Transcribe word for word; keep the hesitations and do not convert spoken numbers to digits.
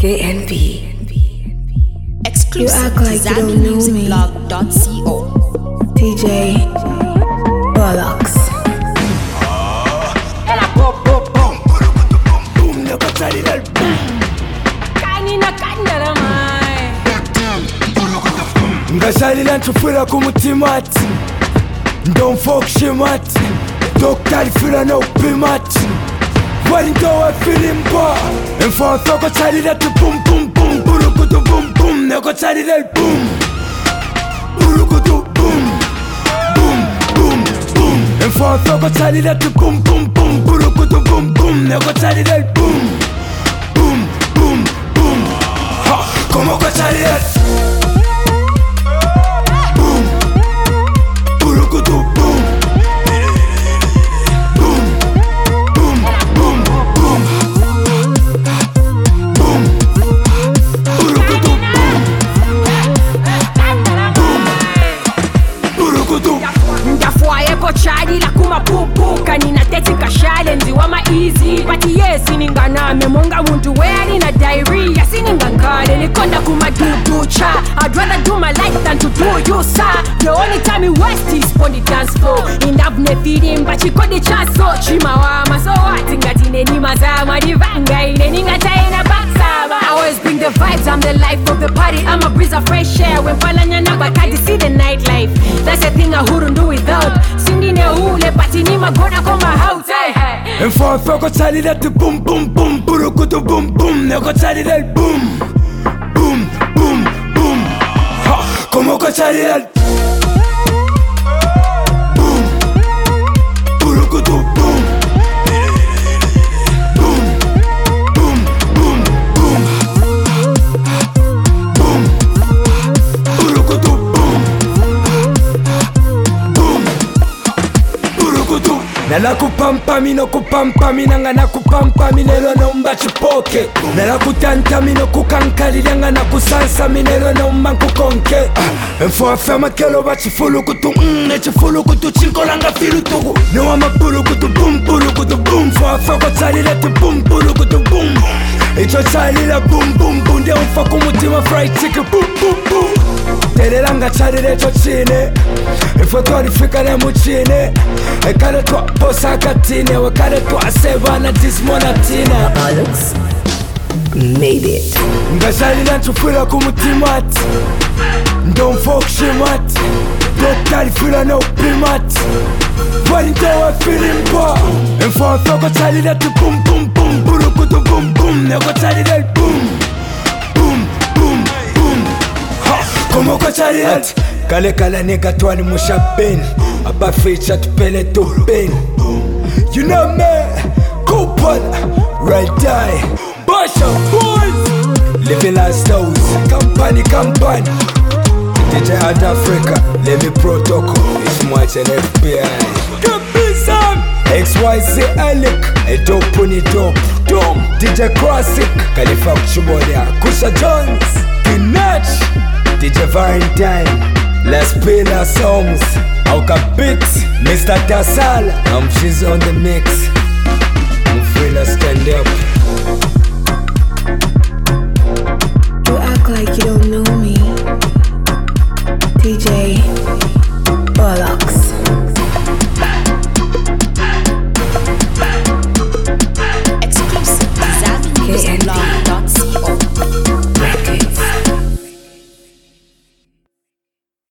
K N B. Exclusive You act like to you don't know me. ZambiMusicBlog dot co. D J Bollocks. Ngashalila ntufula kumutimati ndomfokshimati doktalifila nopimati walintowa filimba enfonsoko chalila tu bum bum bum burukutu bum bum neko chalila bum burukutu bum bum bum bum enfonsoko chalila tu bum bum bum burukutu bum bum neko chalila bum bum bum bum ha como ko chalila Chalila kumapupuka ninatetika challenge wama easy pati yesi ninganame monga muntu weri na diarrhea siningangale nikonda kumadudu cha I'd rather do my life than to do you sir. The only time you waste is on the dance floor indavne feeding but you got the chance so chimawama so what ngatine ni mazama divanga ile ningataina baksaba. I always bring the vibes, I'm the life of the party, I'm a breeze of fresh air when palanya nabakadi see the nightlife. That's a thing I wouldn't do without singing a hule pati ni magona kwa my house hey, hey. Enfonsoko chalila tu bum bum bum burukutu bum bum neko chalila boom boom boom boom ha como ko chalila boom burukutu boom boom boom boom boom boom burukutu boom boom burukutu nala kupampa mino kupampa minanga na kupampa minelo na umba chipoke nala kutanta mino kukankalilanga na kusansa minelo na umba kukonke enfo afema kelo ba chifulu kutu ne chifulu kutu chinkolanga filu tugu no ama bulu kutu bum bulu kutu bum fo afako chalila tu bum bulu kutu bum icho chalila bum bum bum de umfa kumutima fried chicken bum bum bum telelanga chalile cho chine ifoto alifika na muchine ekale twa posa katine wakale twa seva na dismona tina Bollocks made it. ngashalila ntufula kumutimati ndomfokshimati doktalifila nopimati walintowa filimba enfonsoko chalila tu bum bum bum burukutu bum bum neko chalila bum bum bum bum ha como ko chalila kale kala nigga twani mushabeni abaficha tupele tupeni you know me coupon right die Basha boys living lifestyles company company D J Hard Africa let me protocol it's much an F B I Kabizam X Y Z Alec a dope pony dope dom D J Classic Khalifa Kuchubodia Kusha Jones Kinach D J Valentine Let's play our songs Auka Beats Mister Tasal I'm she's on the mix I'm free to stand up